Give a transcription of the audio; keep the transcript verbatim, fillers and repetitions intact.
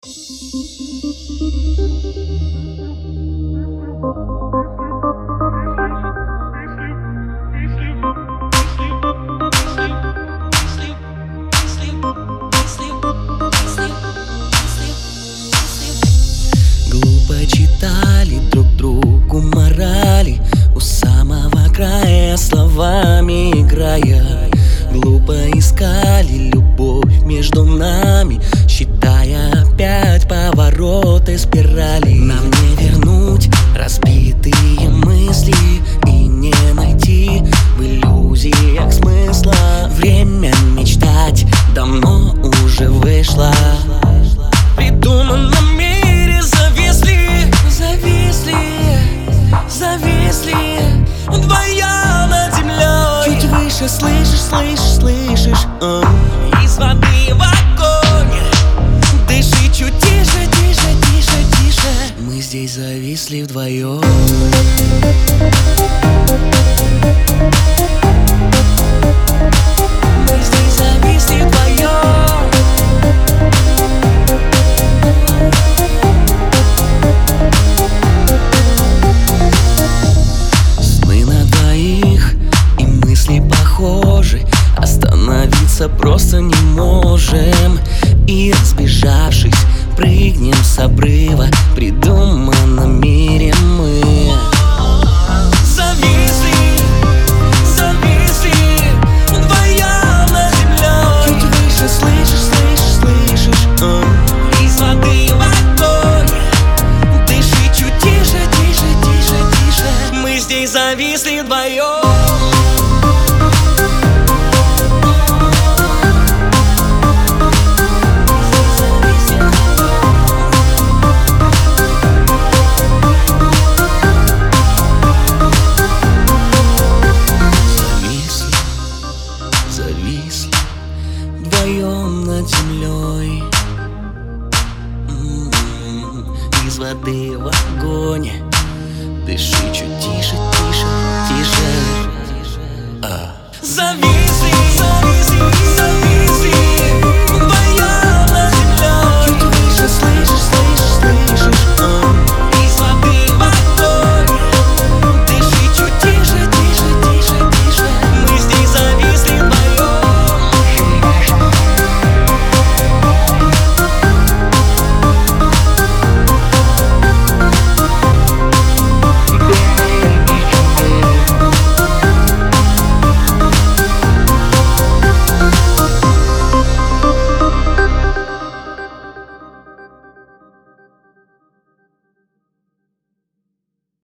Глупо читали друг другу морали, у самого края словами играя. Глупо искали любовь между нами, считая опять повороты спирали. Нам не вернуть разбитые мысли и не найти в иллюзиях смысла. Время мечтать давно уже вышло. В придуманном мире зависли, зависли, зависли вдвоем над землей. Чуть выше слышишь, слышишь, слышишь, а? Из воды в огонь. Дыши чуть тише, тише, тише, тише. Мы здесь зависли вдвоем. Мы здесь зависли вдвоем. Сны на двоих и мысли похожи, остановиться просто не можем. И сбежавшись, прыгнем с обрыва в придуманном мире мы. Зависли, зависли вдвоем над землей. Чуть выше слышишь, слышишь, слышишь, а? Из воды в огонь. Дыши чуть тише, тише, тише, тише. Мы здесь зависли вдвоем. Зависли вдвоем над землей. М-м-м. Из воды в огонь. Дыши чуть тише, тише, тише, а. Зависли.